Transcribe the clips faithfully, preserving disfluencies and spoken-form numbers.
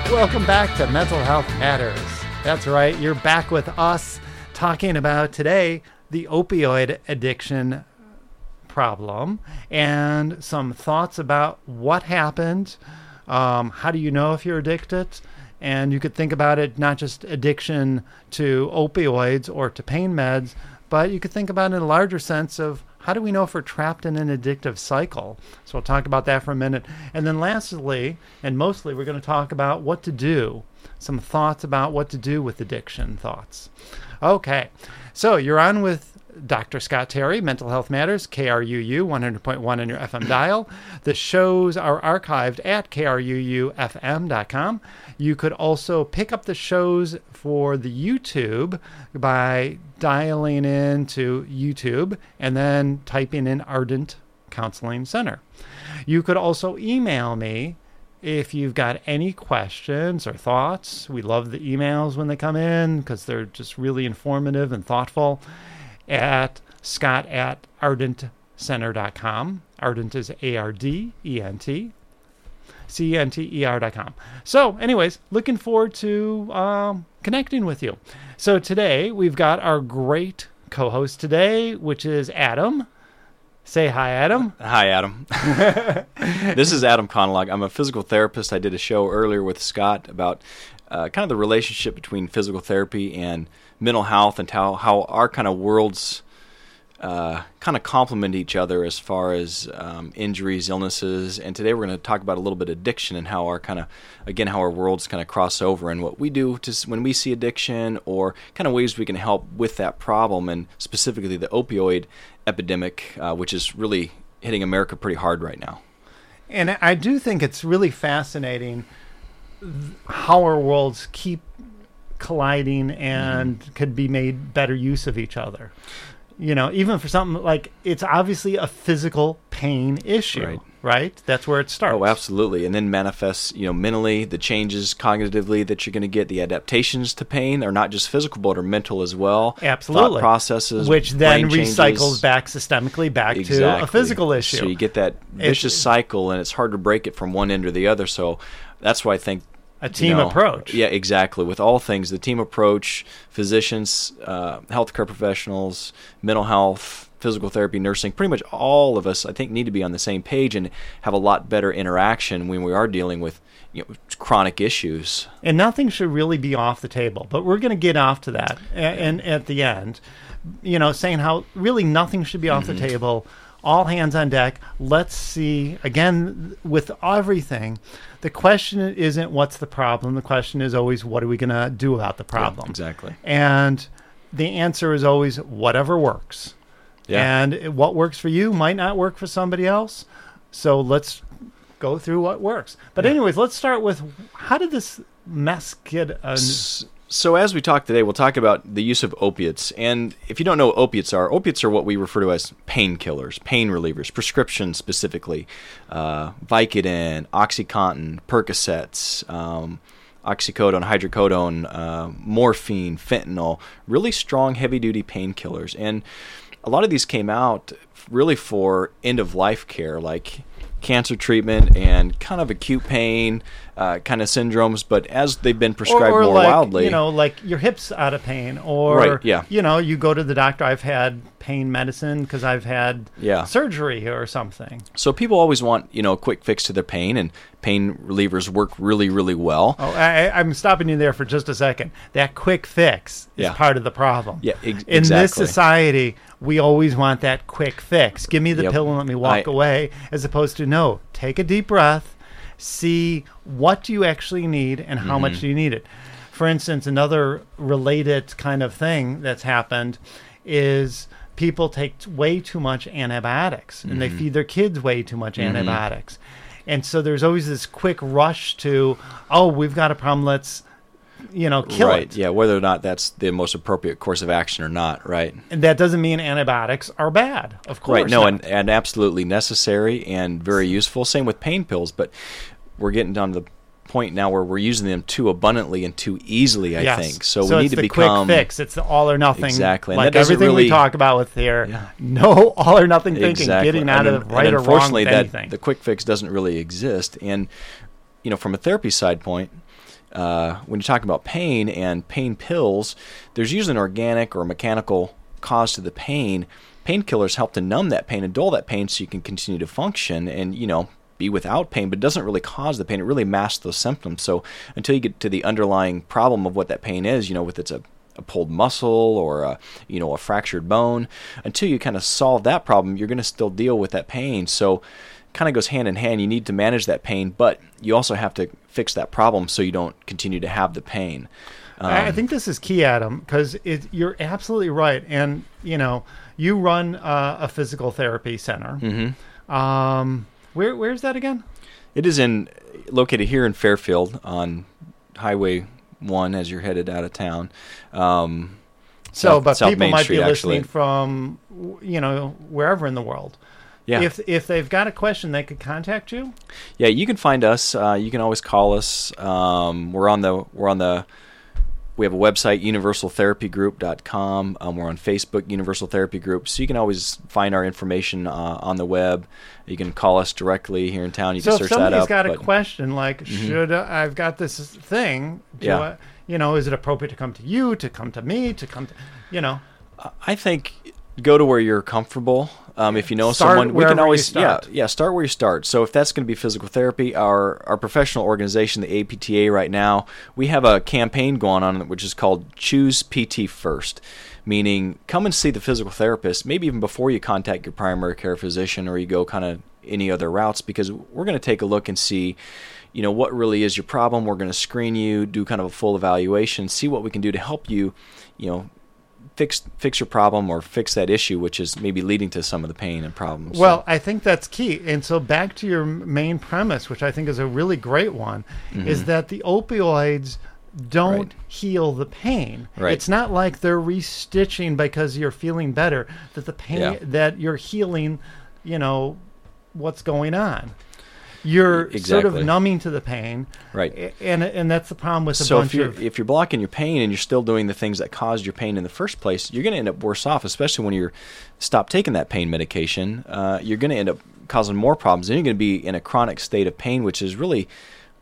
Welcome back to Mental Health Matters. That's right, you're back with us talking about today the opioid addiction problem and some thoughts about what happened, um, how do you know if you're addicted, and you could think about it not just addiction to opioids or to pain meds, but you could think about it in a larger sense of how do we know if we're trapped in an addictive cycle? So we'll talk about that for a minute. And then lastly, and mostly, we're going to talk about what to do, some thoughts about what to do with addiction thoughts. Okay, so you're on with Doctor Scott Terry, Mental Health Matters, K R U U one hundred point one on your F M dial. The shows are archived at K R U U F M dot com. You could also pick up the shows for the YouTube by dialing into YouTube and then typing in Ardent Counseling Center. You could also email me if you've got any questions or thoughts. We love the emails when they come in because they're just really informative and thoughtful. At scott at ardent center dot com. Ardent is A R D E N T. C E N T E R dot com. So, anyways, looking forward to um, connecting with you. So today, we've got our great co-host today, which is Adam. Say hi, Adam. Hi, Adam. This is Adam Conlog. I'm a physical therapist. I did a show earlier with Scott about uh, kind of the relationship between physical therapy and mental health and how, how our kind of worlds uh, kind of complement each other as far as um, injuries, illnesses. And today we're going to talk about a little bit of addiction and how our kind of, again, how our worlds kind of cross over and what we do to, when we see addiction or kind of ways we can help with that problem, and specifically the opioid epidemic, uh, which is really hitting America pretty hard right now. And I do think it's really fascinating how our worlds keep colliding and mm-hmm. could be made better use of each other. You know, even for something like, it's obviously a physical pain issue, right? right? That's where it starts. Oh, absolutely. And then manifests, you know, mentally, the changes cognitively that you're going to get, the adaptations to pain are not just physical, but are mental as well. Absolutely. Thought processes, which then changes. recycles back systemically back exactly. to a physical issue. So you get that vicious it, cycle, and it's hard to break it from one end or the other. So that's why I think A team you know, approach. Yeah, exactly. With all things, the team approach, physicians, uh, healthcare professionals, mental health, physical therapy, nursing, pretty much all of us, I think, need to be on the same page and have a lot better interaction when we are dealing with you know, chronic issues. And nothing should really be off the table, but we're going to get off to that and, and at the end, you know, saying how really nothing should be off mm-hmm. the table. All hands on deck. Let's see, again, with everything, the question isn't what's the problem. The question is always, what are we going to do about the problem? Yeah, exactly. And the answer is always whatever works. Yeah. And what works for you might not work for somebody else. So let's go through what works. But yeah. anyways, let's start with, how did this mess get... A, So as we talk today, we'll talk about the use of opiates. And if you don't know what opiates are, opiates are what we refer to as painkillers, pain relievers, prescriptions specifically. Uh, Vicodin, OxyContin, Percocets, um, oxycodone, hydrocodone, uh, morphine, fentanyl, really strong, heavy-duty painkillers. And a lot of these came out really for end-of-life care, like cancer treatment and kind of acute pain uh, kind of syndromes, but as they've been prescribed or, or more like, wildly, you know, like your hip's out of pain, or right, yeah. you know, you go to the doctor. I've had pain medicine because I've had yeah. surgery or something. So people always want you know a quick fix to their pain, and pain relievers work really, really well. Oh, I, I'm stopping you there for just a second. That quick fix is yeah. part of the problem. Yeah, ex- in exactly. this society, we always want that quick fix. Give me the yep. pill and let me walk I, away, as opposed to no, take a deep breath, see what do you actually need and how mm-hmm. much do you need it. For instance, another related kind of thing that's happened is people take way too much antibiotics mm-hmm. and they feed their kids way too much mm-hmm. antibiotics. And so there's always this quick rush to, oh, we've got a problem, let's you know, kill right. it. Yeah, whether or not that's the most appropriate course of action or not, right? And that doesn't mean antibiotics are bad, of course. Right, no, not. and, and absolutely necessary and very useful. Same with pain pills, but we're getting down to the point now where we're using them too abundantly and too easily, I yes. think. So, so we it's need to the become... quick fix. It's the all or nothing. Exactly. And like that everything really, we talk about with here. Yeah. No all or nothing thinking, exactly. getting out and, of right and or wrong with that, anything. The quick fix doesn't really exist. And you know, from a therapy side point, uh, when you're talking about pain and pain pills, there's usually an organic or mechanical cause to the pain. Painkillers help to numb that pain and dull that pain so you can continue to function and, you know, be without pain, but it doesn't really cause the pain. It really masks those symptoms. So until you get to the underlying problem of what that pain is, you know, with it's a, a pulled muscle or a, you know, a fractured bone, until you kind of solve that problem, you're going to still deal with that pain. So kind of goes hand in hand. You need to manage that pain, but you also have to fix that problem so you don't continue to have the pain. Um, I think this is key, Adam, because you're absolutely right. And, you know, you run uh, a physical therapy center. Mm-hmm. Um, where Where's that again? It is in located here in Fairfield on Highway one as you're headed out of town. Um, so, South, but South people Main might Street, be listening actually. from, you know, wherever in the world. Yeah. If if they've got a question, they could contact you. Yeah, you can find us. Uh, you can always call us. Um, we're on the we're on the we have a website, universal therapy group dot com. Um, we're on Facebook, Universal Therapy Group. So you can always find our information uh, on the web. You can call us directly here in town. You so can search if that somebody's up. got a but- question like, Mhm. should uh, I've got this thing? Do Yeah. I, you know, is it appropriate to come to you, to come to me, to come to, you know? I think go to where you're comfortable. Um, if you know Start someone, we wherever can you always start. yeah yeah start where you start. So if that's going to be physical therapy, our our professional organization, the A P T A, right now we have a campaign going on which is called Choose P T First, meaning come and see the physical therapist, maybe even before you contact your primary care physician or you go kind of any other routes, because we're going to take a look and see, you know, what really is your problem. We're going to screen you, do kind of a full evaluation, see what we can do to help you, you know, fix fix your problem or fix that issue, which is maybe leading to some of the pain and problems. Well, I think that's key. And so back to your m- main premise, which I think is a really great one, Mhm. is that the opioids don't Right. heal the pain. Right. It's not like they're restitching because you're feeling better, that the pain, Yeah. that you're healing, you know, what's going on. You're sort Exactly. of numbing to the pain. Right. a- And and that's the problem with a So bunch if you're of... if you're blocking your pain and you're still doing the things that caused your pain in the first place, you're going to end up worse off, especially when you're stop taking that pain medication. Uh, you're going to end up causing more problems, and you're going to be in a chronic state of pain, which is really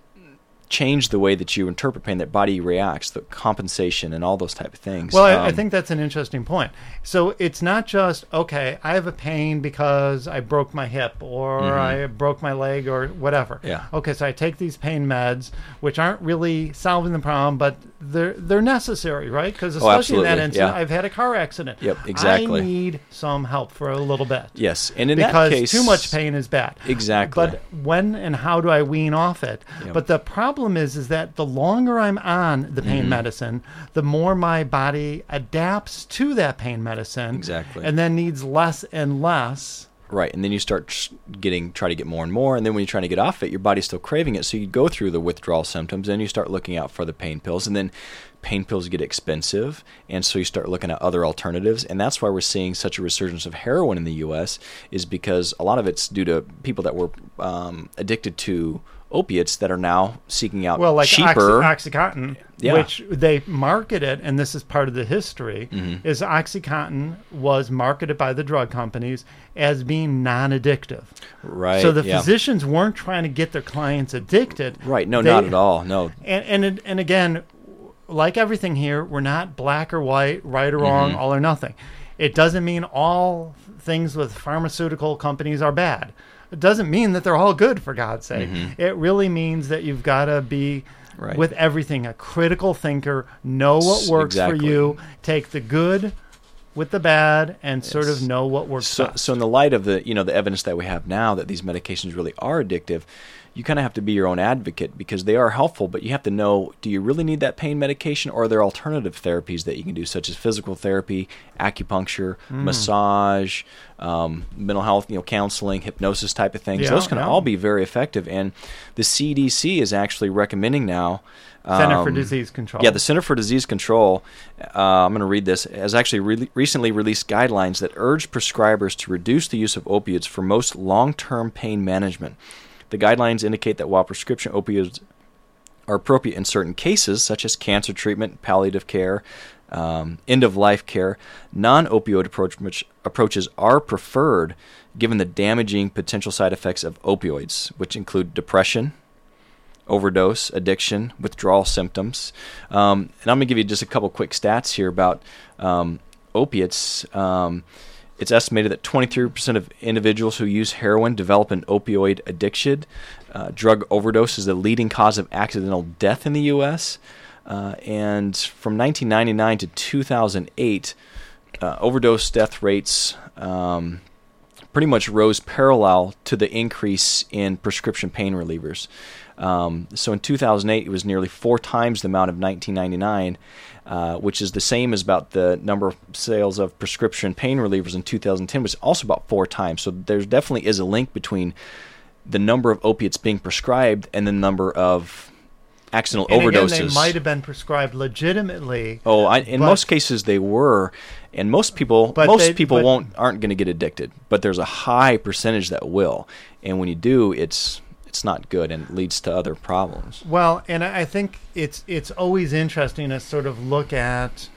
change the way that you interpret pain, that body reacts, the compensation, and all those type of things. Well, I, I Um, think that's an interesting point. So it's not just, okay, I have a pain because I broke my hip or Mhm. I broke my leg or whatever. Yeah. Okay, so I take these pain meds, which aren't really solving the problem, but they're they're necessary, right? Because especially in that absolutely, incident, yeah. I've had a car accident. Yep, exactly. I need some help for a little bit. Yes, and in Because that case, too much pain is bad. Exactly. But when and how do I wean off it? Yep. But the problem is, is that the longer I'm on the pain Mhm. medicine, the more my body adapts to that pain medicine. Exactly. And then needs less and less. Right, and then you start tr- getting, try to get more and more, and then when you're trying to get off it, your body's still craving it, so you go through the withdrawal symptoms, and you start looking out for the pain pills, and then pain pills get expensive, and so you start looking at other alternatives, and that's why we're seeing such a resurgence of heroin in the U S, is because a lot of it's due to people that were um, addicted to opiates that are now seeking out Well, like cheaper. Oxy- Oxycontin, Yeah. which they market it, and this is part of the history, Mhm. is Oxycontin was marketed by the drug companies as being non-addictive. Right, So the yeah. physicians weren't trying to get their clients addicted. Right, no, They- not at all, no. And and it- and again, like everything here, we're not black or white, right or wrong, Mhm. all or nothing. It doesn't mean all things with pharmaceutical companies are bad. It doesn't mean that they're all good, for God's sake. Mhm. It really means that you've got to be, Right. with everything, a critical thinker, know what S- works exactly. for you, take the good with the bad, and sort Yes. of know what works So, best. so in the light of the you know the evidence that we have now that these medications really are addictive, you kind of have to be your own advocate because they are helpful, but you have to know, do you really need that pain medication, or are there alternative therapies that you can do, such as physical therapy, acupuncture, Mm. massage, um, mental health, you know, counseling, hypnosis type of things. Yeah, Those can yeah. all be very effective, and the C D C is actually recommending now. Center for um, Disease Control. Yeah, the Center for Disease Control, uh, I'm going to read this, has actually re- recently released guidelines that urge prescribers to reduce the use of opiates for most long-term pain management. The guidelines indicate that while prescription opioids are appropriate in certain cases, such as cancer treatment, palliative care, um, end-of-life care, non-opioid approach, which approaches are preferred given the damaging potential side effects of opioids, which include depression, overdose, addiction, withdrawal symptoms. Um, and I'm going to give you just a couple quick stats here about um, opiates. Um, it's estimated that twenty-three percent of individuals who use heroin develop an opioid addiction. Uh, drug overdose is the leading cause of accidental death in the U S Uh, and from nineteen ninety-nine to two thousand eight, uh, overdose death rates um, pretty much rose parallel to the increase in prescription pain relievers. Um, so in two thousand eight, it was nearly four times the amount of nineteen ninety-nine, uh, which is the same as about the number of sales of prescription pain relievers in two thousand ten, which is also about four times. So there definitely is a link between the number of opiates being prescribed and the number of accidental and overdoses. Again, they might have been prescribed legitimately. Oh, I, in but, most cases they were, and most people but most they, people but, won't aren't going to get addicted, but there's a high percentage that will, and when you do, it's it's not good and it leads to other problems. Well, and I think it's it's always interesting to sort of look at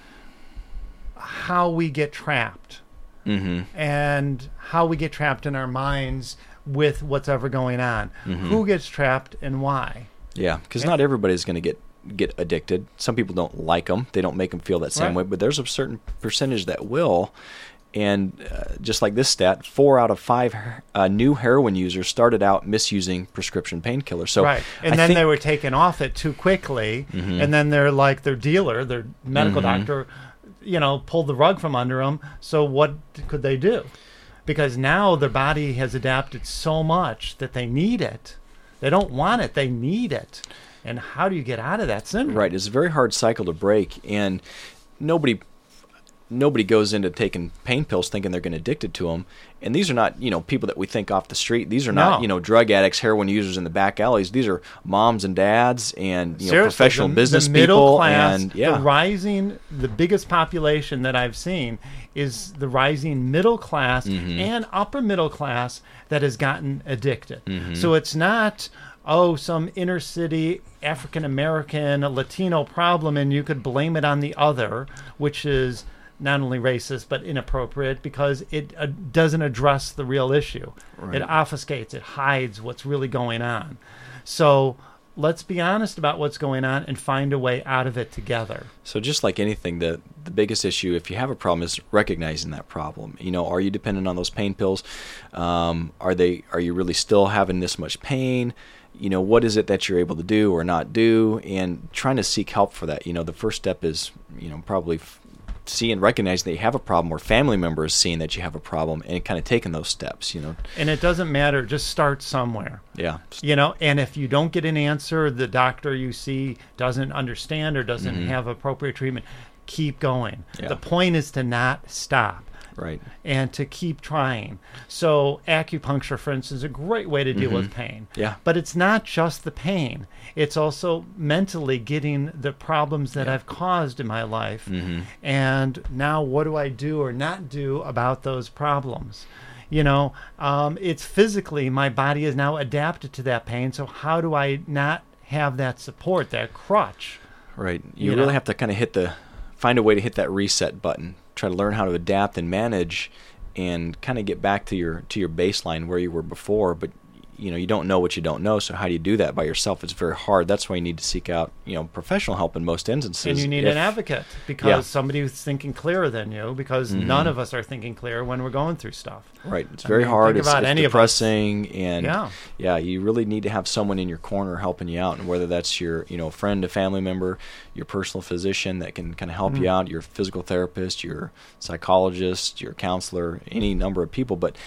how we get trapped, mm-hmm. and how we get trapped in our minds with what's ever going on. Mm-hmm. Who gets trapped and why? Yeah, because not everybody's going to get get addicted. Some people don't like them; they don't make them feel that same Right. way. But there's a certain percentage that will. And uh, just like this stat, four out of five uh, new heroin users started out misusing prescription painkillers. So, right, and I then think, they were taken off it too quickly, mm-hmm. and then they're like their dealer, their medical mm-hmm. doctor, you know, pulled the rug from under them. So what could they do? Because now their body has adapted so much that they need it. They don't want it; they need it. And how do you get out of that syndrome? Right, it's a very hard cycle to break, and nobody. Nobody goes into taking pain pills thinking they're going to addicted to them. And these are not, you know, people that we think off the street. These are not, No. you know, drug addicts, heroin users in the back alleys. These are moms and dads and, you know, Seriously, professional the, business the middle people. class, and yeah, the rising, the biggest population that I've seen is the rising middle class mm-hmm. and upper middle class that has gotten addicted. Mm-hmm. So it's not, oh, some inner city African American Latino problem and you could blame it on the other, which is not only racist but inappropriate because it uh, doesn't address the real issue. Right. It obfuscates, it hides what's really going on. So let's be honest about what's going on and find a way out of it together. So just like anything, the the biggest issue, if you have a problem, is recognizing that problem. You know, are you dependent on those pain pills? Um, are they? Are you really still having this much pain? You know, what is it that you're able to do or not do? And trying to seek help for that. You know, the first step is, you know, probably f- see and recognize that you have a problem, or family members seeing that you have a problem, and kind of taking those steps. You know, And it doesn't matter, just start somewhere. yeah, You know, and if you don't get an answer, the doctor you see doesn't understand or doesn't Mhm. have appropriate treatment, keep going. Yeah. The point is to not stop right. and to keep trying. So acupuncture, for instance, is a great way to deal Mhm. with pain. Yeah. But it's not just the pain. It's also mentally getting the problems that Yeah. I've caused in my life. Mhm. And now what do I do or not do about those problems? You know, um, it's physically, my body is now adapted to that pain. So how do I not have that support, that crutch? Right. You, You really know? have to kind of hit the, find a way to hit that reset button. Try to learn how to adapt and manage, and kind of get back to your to your baseline where you were before. But you know, you don't know what you don't know. So how do you do that by yourself? It's very hard. That's why you need to seek out, you know, professional help in most instances. And you need if- an advocate because Yeah. somebody who's thinking clearer than you, because Mhm. none of us are thinking clear when we're going through stuff. Right. It's I very mean, hard. think It's, about it's any of us. depressing, and Yeah. yeah, you really need to have someone in your corner helping you out, and whether that's your, you know, friend, a family member, your personal physician that can kind of help Mhm. you out, your physical therapist, your psychologist, your counselor, any number of people. But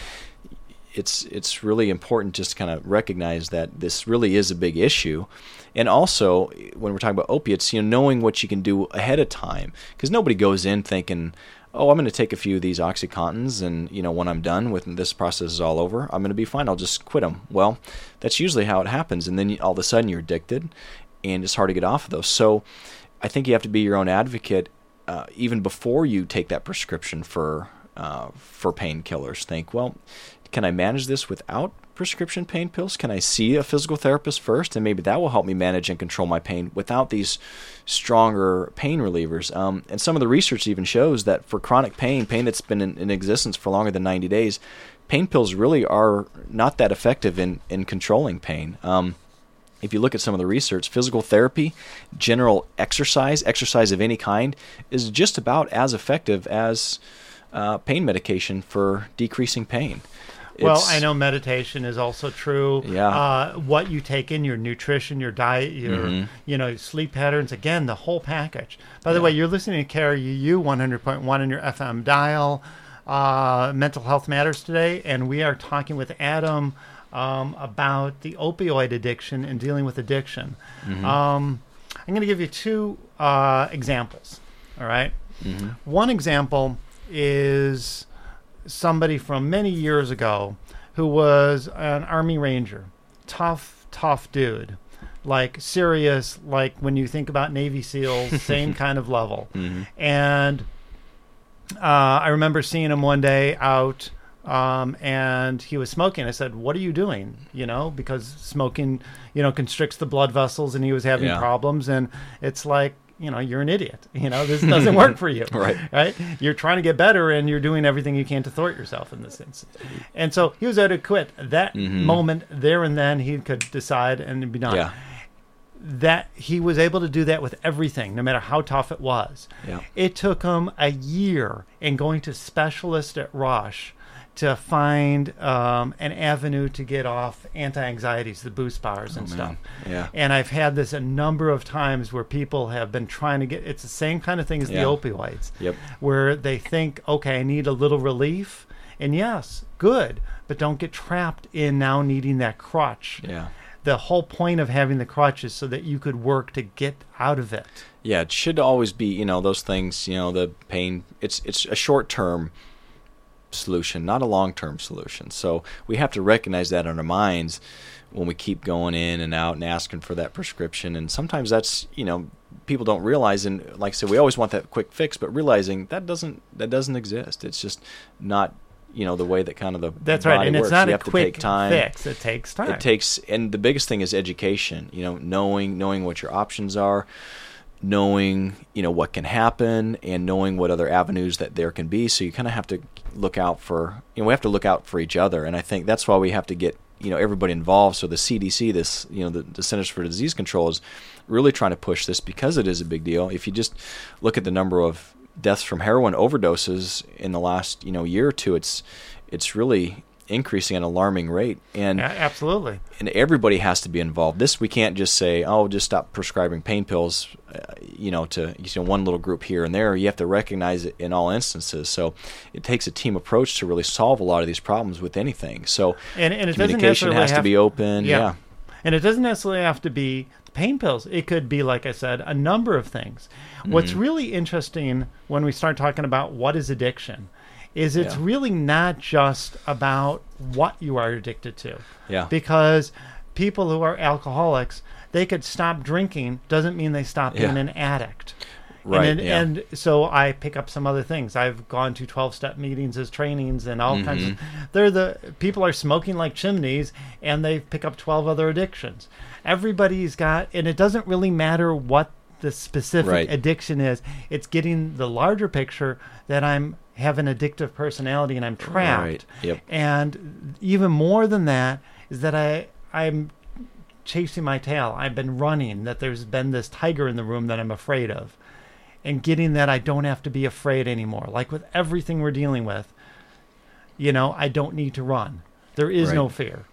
it's it's really important just to kind of recognize that this really is a big issue. And also, when we're talking about opiates, you know, knowing what you can do ahead of time, because nobody goes in thinking, oh, I'm going to take a few of these OxyContins, and you know, when I'm done with this process is all over, I'm going to be fine. I'll just quit them. Well, that's usually how it happens, and then you, all of a sudden you're addicted, and it's hard to get off of those. So, I think you have to be your own advocate uh, even before you take that prescription for uh, for painkillers. Think, well, can I manage this without prescription pain pills? Can I see a physical therapist first, and maybe that will help me manage and control my pain without these stronger pain relievers? Um, and some of the research even shows that for chronic pain, pain that's been in, in existence for longer than ninety days, pain pills really are not that effective in, in controlling pain. Um, if you look at some of the research, physical therapy, general exercise, exercise of any kind, is just about as effective as uh, pain medication for decreasing pain. Well, It's- I know meditation is also true. Yeah. Uh, what you take in, your nutrition, your diet, your Mhm. you know sleep patterns. Again, the whole package. By the way, you're listening to K R U U one hundred point one on your F M dial. Uh, Mental Health Matters today, and we are talking with Adam um, about the opioid addiction and dealing with addiction. Mhm. Um, I'm going to give you two uh, examples. All right. Mhm. One example is somebody from many years ago who was an Army Ranger. Tough, tough dude. Like serious, like when you think about Navy SEALs, same kind of level. Mhm. And uh, I remember seeing him one day out um, and he was smoking. I said, "What are you doing?" You know, because smoking, you know, constricts the blood vessels and he was having Yeah. problems. And it's like, you know, you're an idiot. You know, this doesn't work for you. Right. Right? You're trying to get better and you're doing everything you can to thwart yourself in this instance. And so he was able to quit. That Mhm. moment, there and then, he could decide and be done. Yeah. That he was able to do that with everything, no matter how tough it was. Yeah. It took him a year in going to specialists at Rush to find um, an avenue to get off anti-anxieties, the boost bars and Oh, stuff. man. Yeah. And I've had this a number of times where people have been trying to get, it's the same kind of thing as Yeah. the opioids, Yep. where they think, okay, I need a little relief. And yes, good, but don't get trapped in now needing that crutch. Yeah. The whole point of having the crutch is so that you could work to get out of it. Yeah, it should always be, you know, those things, you know, the pain, it's it's a short-term solution, not a long-term solution. So we have to recognize that in our minds when we keep going in and out and asking for that prescription. And sometimes that's, you know, people don't realize, and like I said, we always want that quick fix, but realizing that doesn't that doesn't exist. It's just not, you know, the way that kind of the That's body right, and works. it's not you a have to quick take time. fix. It takes time. It takes, and the biggest thing is education. You know, knowing knowing what your options are, knowing you know what can happen, and knowing what other avenues that there can be. So you kind of have to look out for. You know, we have to look out for each other, and I think that's why we have to get you know everybody involved. So the C D C, this you know the, the Centers for Disease Control, is really trying to push this because it is a big deal. If you just look at the number of deaths from heroin overdoses in the last you know year or two, it's it's really increasing at an alarming rate, and Yeah, absolutely. and everybody has to be involved. This we can't just say, oh, just stop prescribing pain pills, uh, you know, to you know one little group here and there. You have to recognize it in all instances. So it takes a team approach to really solve a lot of these problems with anything. So And, and it doesn't communication necessarily has to have be open. Yeah. Yeah, And it doesn't necessarily have to be pain pills. It could be, like I said, a number of things. What's Mhm. really interesting when we start talking about what is addiction is it's Yeah. really not just about what you are addicted to. yeah, Because people who are alcoholics, they could stop drinking, doesn't mean they stop being Yeah. an addict. right. And, then, yeah. and so I pick up some other things. I've gone to twelve-step meetings as trainings and all kinds of. Mhm. They're the people are smoking like chimneys, and they pick up twelve other addictions. Everybody's got, and it doesn't really matter what the specific Right. addiction is. It's getting the larger picture that I'm have an addictive personality and I'm trapped. Right. Yep. And even more than that is that I I'm chasing my tail. I've been running. That there's been this tiger in the room that I'm afraid of. And getting that I don't have to be afraid anymore. Like with everything we're dealing with, you know, I don't need to run. There is Right. no fear.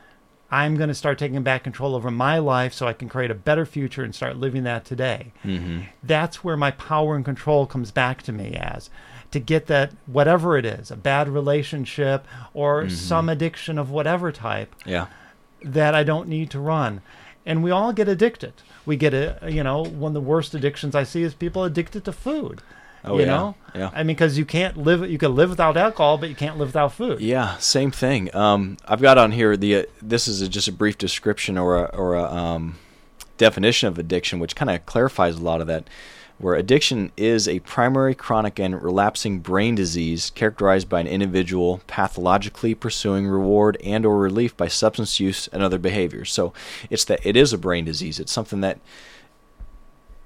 I'm going to start taking back control over my life so I can create a better future and start living that today. hmm That's where my power and control comes back to me as to get that, whatever it is, a bad relationship or Mhm. some addiction of whatever type, Yeah. that I don't need to run. And we all get addicted. We get a, you know, one of the worst addictions I see is people addicted to food. Oh, you yeah. know, Yeah. I mean, because you can't live, you can live without alcohol, but you can't live without food. Yeah, same thing. Um, I've got on here the uh, this is a, just a brief description or a, or a um, definition of addiction, which kind of clarifies a lot of that. Where addiction is a primary chronic and relapsing brain disease characterized by an individual pathologically pursuing reward and or relief by substance use and other behaviors. So it's that it is a brain disease. It's something that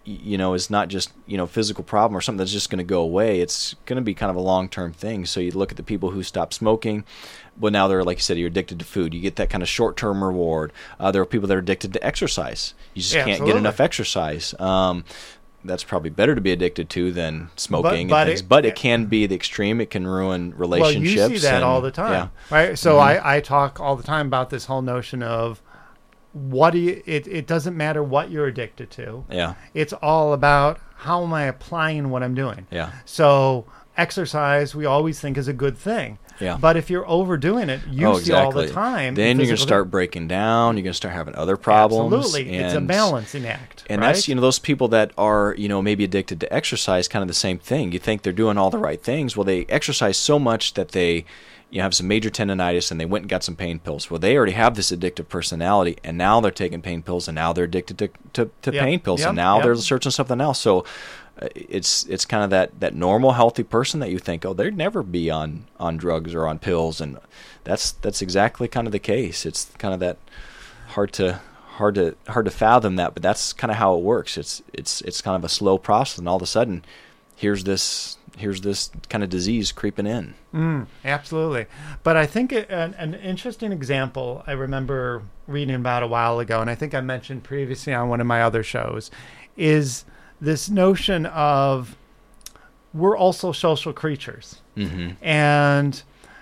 you know, is not just, you know, physical problem or something that's just going to go away. It's going to be kind of a long-term thing. So you look at the people who stop smoking. Well, now they're, like you said, you're addicted to food. You get that kind of short-term reward. Uh, there are people that are addicted to exercise. You just Yeah, can't absolutely. get enough exercise. Um, that's probably better to be addicted to than smoking. But- but and things. it- but it can be the extreme. It can ruin relationships. Well, you see that and- all the time, Yeah. right? So Mhm. I, I talk all the time about this whole notion of what do you, it, it doesn't matter what you're addicted to. Yeah. It's all about how am I applying what I'm doing. Yeah. So exercise, we always think is a good thing. Yeah. But if you're overdoing it, you oh, see all exactly. the time. Then in you're going to physical- start breaking down. You're going to start having other problems. Absolutely. It's a and- balancing act. And right? that's, you know, those people that are, you know, maybe addicted to exercise, kind of the same thing. You think they're doing all the right things. Well, they exercise so much that they, you know, have some major tendonitis and they went and got some pain pills. Well, they already have this addictive personality, and now they're taking pain pills, and now they're addicted to, to, to Yep, pain pills, yep, and now yep. they're searching something else. So uh, it's it's kind of that, that normal, healthy person that you think, oh, they'd never be on, on drugs or on pills, and that's that's exactly kind of the case. It's kind of that hard to hard to hard to fathom that, but that's kind of how it works. It's it's it's kind of a slow process, and all of a sudden, here's this here's this kind of disease creeping in. Mm, absolutely. But I think it, an, an interesting example I remember reading about a while ago, and I think I mentioned previously on one of my other shows, is this notion of we're also social creatures. Mm-hmm. And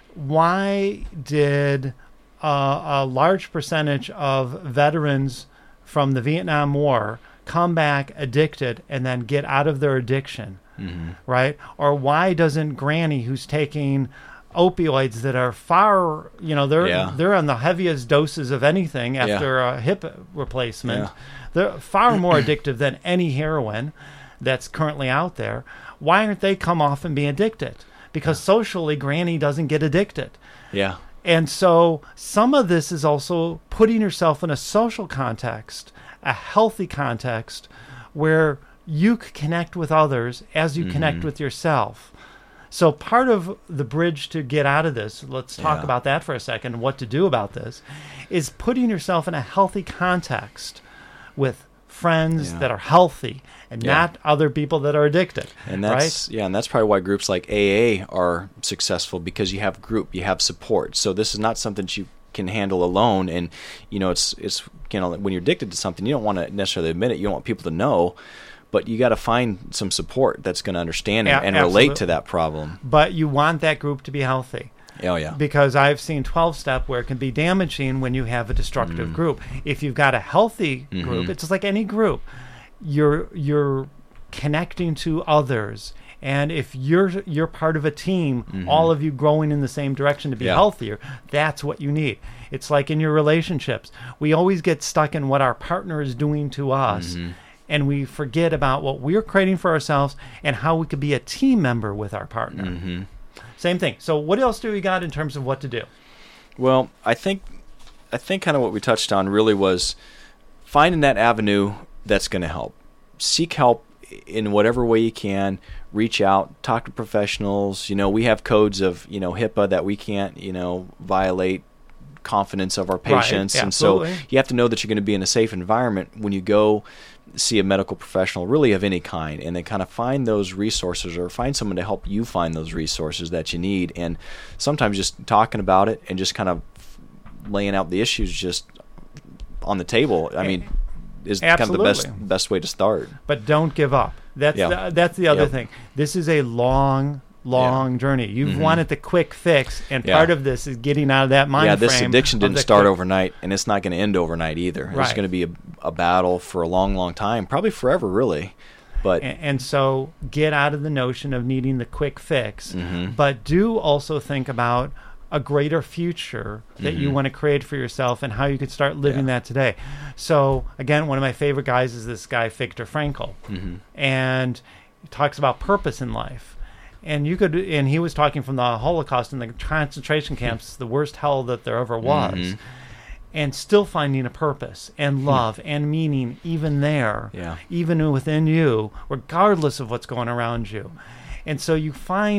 why did uh, a large percentage of veterans from the Vietnam War come back addicted and then get out of their addiction? Mm-hmm. Right? Or why doesn't Granny, who's taking opioids that are far, you know, they're Yeah. they're on the heaviest doses of anything Yeah. after a hip replacement. Yeah. They're far more addictive than any heroin that's currently out there. Why aren't they come off and be addicted? Because socially, Granny doesn't get addicted. Yeah. And so some of this is also putting yourself in a social context, a healthy context, where you c- connect with others as you connect Mm-hmm. with yourself. So part of the bridge to get out of this, let's talk Yeah. about that for a second, what to do about this, is putting yourself in a healthy context with friends Yeah. that are healthy and Yeah. not other people that are addicted. And right? that's yeah, and that's probably why groups like A A are successful, because you have group, you have support. So this is not something that you can handle alone. And you know, it's it's you know, when you're addicted to something, you don't want to necessarily admit it. You don't want people to know, but you got to find some support that's going to understand Yeah, and, and relate to absolutely. that problem. But you want that group to be healthy. Oh yeah, Because I've seen twelve-step where it can be damaging when you have a destructive Mm. group. If you've got a healthy Mhm. group, it's just like any group. You're you're connecting to others, and if you're you're part of a team, Mhm. all of you growing in the same direction to be Yeah. healthier, that's what you need. It's like in your relationships. We always get stuck in what our partner is doing to us. Mhm. And we forget about what we're creating for ourselves and how we could be a team member with our partner. Mm-hmm. Same thing. So what else do we got in terms of what to do? Well, I think I think kind of what we touched on really was finding that avenue that's going to help. Seek help in whatever way you can. Reach out, talk to professionals. You know, we have codes of, you know, HIPAA that we can't, you know, violate confidence of our Right, patients. And so absolutely. you have to know that you're going to be in a safe environment when you go see a medical professional, really of any kind, and then kind of find those resources or find someone to help you find those resources that you need. And sometimes just talking about it and just kind of laying out the issues just on the table, I mean, is kind of the best Absolutely. best way to start. But don't give up. That's Yeah. the, that's the other Yep. thing. This is a long, long journey. You've Mhm. wanted the quick fix, and Yeah. part of this is getting out of that mind Yeah, this frame addiction of didn't the start quick- overnight, and it's not going to end overnight either. It's Right. going to be a, a battle for a long, long time, probably forever, really. But And, and so get out of the notion of needing the quick fix, Mhm. but do also think about a greater future that you Mhm. want to create for yourself and how you could start living Yeah. that today. So again, one of my favorite guys is this guy, Viktor Frankl. Mhm. And he talks about purpose in life. And you could, and he was talking from the Holocaust and the concentration camps, the worst hell that there ever was, Mhm. and still finding a purpose and love and meaning even there, Yeah. even within you, regardless of what's going around you. And so you find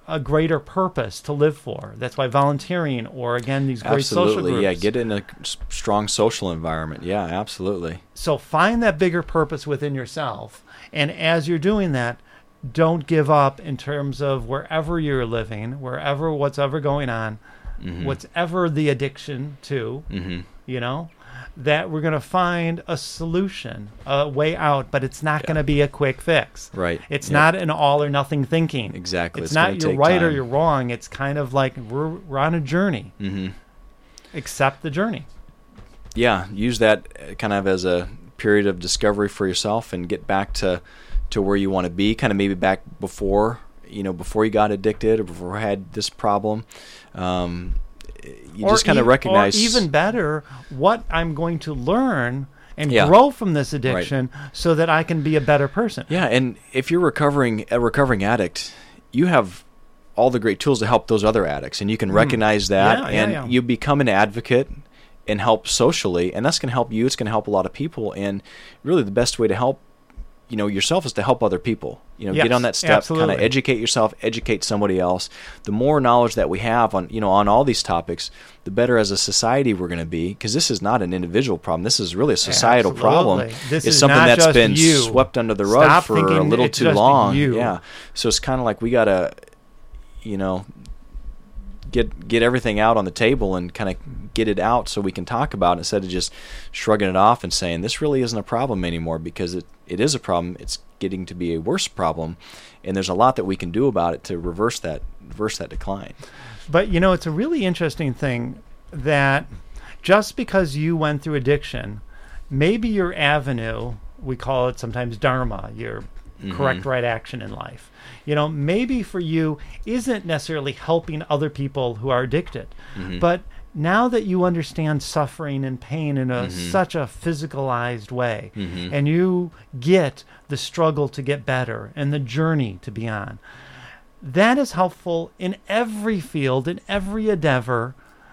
a greater purpose to live for. That's why volunteering, or again, these great absolutely. social groups. Yeah, get in a s- strong social environment. Yeah, absolutely. So find that bigger purpose within yourself. And as you're doing that, don't give up in terms of wherever you're living, wherever, what's ever going on, Mm-hmm. what's ever the addiction to, Mm-hmm. you know, that we're going to find a solution, a way out, but it's not Yeah. going to be a quick fix. Right. It's Yep. not an all or nothing thinking. Exactly. It's, It's not gonna you're take right or time. you're wrong. It's kind of like we're, we're on a journey. Mm-hmm. Accept the journey. Yeah, use that uh, kind of as a period of discovery for yourself and get back to, to where you want to be, kind of maybe back before, you know, before you got addicted or before you had this problem. Um, you Or just kind of e- recognize. Or even better, what I'm going to learn and Yeah. grow from this addiction so that I can be a better person. Yeah, and if you're recovering a recovering addict, you have all the great tools to help those other addicts, and you can recognize that, Yeah, yeah, and yeah. you become an advocate and help socially, and that's going to help you. It's going to help a lot of people, and really the best way to help, you know, yourself is to help other people. You know, Yes, get on that step, kind absolutely. of educate yourself, educate somebody else. The more knowledge that we have on, you know, on all these topics, the better as a society we're going to be, because this is not an individual problem. This is really a societal problem. Absolutely. This it's is something not that's just been you. swept under the rug Stop for a thinking little it's too just long. you. Yeah. So it's kind of like we got to, you know, get get everything out on the table and kind of get it out so we can talk about it instead of just shrugging it off and saying this really isn't a problem anymore, because it, it is a problem. It's getting to be a worse problem, and there's a lot that we can do about it to reverse that reverse that decline. But, you know, it's a really interesting thing that just because you went through addiction, maybe your avenue, we call it sometimes dharma, your Mhm. correct right action in life, you know, maybe for you isn't necessarily helping other people who are addicted. Mhm. But now that you understand suffering and pain in a Mhm. such a physicalized way, Mhm. and you get the struggle to get better and the journey to be on, that is helpful in every field, in every endeavor.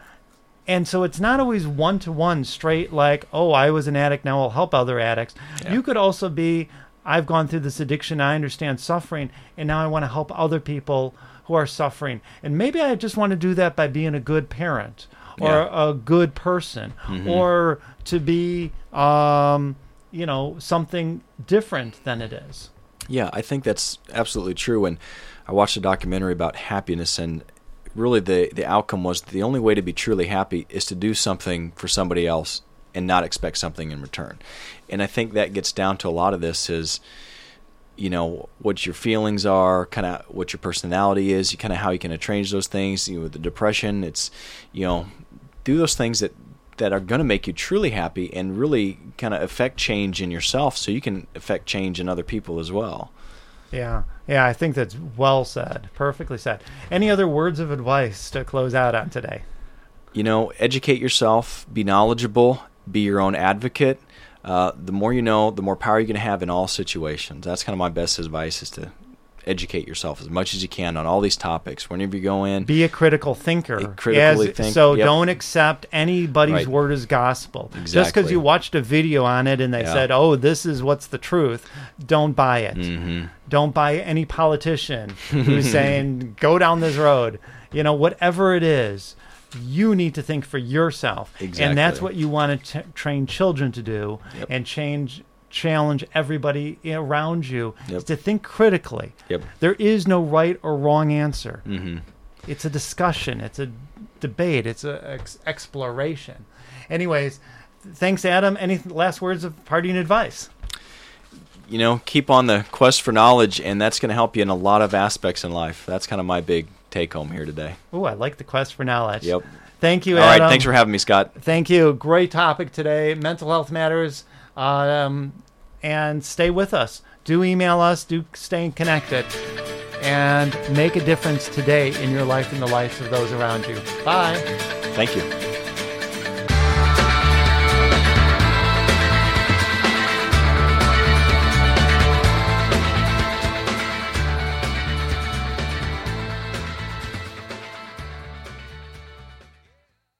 And so it's not always one-to-one straight like, oh, I was an addict, now I'll help other addicts. Yeah. You could also be, I've gone through this addiction, I understand suffering, and now I want to help other people who are suffering. And maybe I just want to do that by being a good parent or Yeah. a good person, Mhm. or to be, um, you know, something different than it is. Yeah, I think that's absolutely true. And I watched a documentary about happiness, and really the, the outcome was the only way to be truly happy is to do something for somebody else and not expect something in return. And I think that gets down to a lot of this is, you know, what your feelings are, kind of what your personality is, you kind of how you can change those things. You know, with the depression, it's, you know, do those things that, that are going to make you truly happy and really kind of affect change in yourself so you can affect change in other people as well. Yeah, yeah, I think that's well said, perfectly said. Any other words of advice to close out on today? You know, educate yourself, be knowledgeable, be your own advocate. Uh, the more you know, the more power you're going to have in all situations. That's kind of my best advice, is to educate yourself as much as you can on all these topics. Whenever you go in, Be a critical thinker. A critically As- think- So yep. don't accept anybody's Right. word as gospel. Just because Exactly. you watched a video on it and they Yeah. said, oh, this is what's the truth, don't buy it. Mhm. Don't buy any politician who's saying, go down this road. You know, whatever it is, you need to think for yourself. And that's Exactly. what you want to t- train children to do, Yep. and change challenge everybody around you, Yep. is to think critically. Yep. There is no right or wrong answer. Mhm. It's a discussion. It's a debate. It's a ex- exploration. Anyways, thanks, Adam. Any last words of parting advice? You know, keep on the quest for knowledge, and that's going to help you in a lot of aspects in life. That's kind of my big take home here today. Oh, I like the quest for knowledge. Yep. Thank you, All Adam. right, thanks for having me, Scott. Thank you. Great topic today. Mental health matters. Um, and stay with us. Do email us. Do stay connected. And make a difference today in your life and the lives of those around you. Bye. Thank you.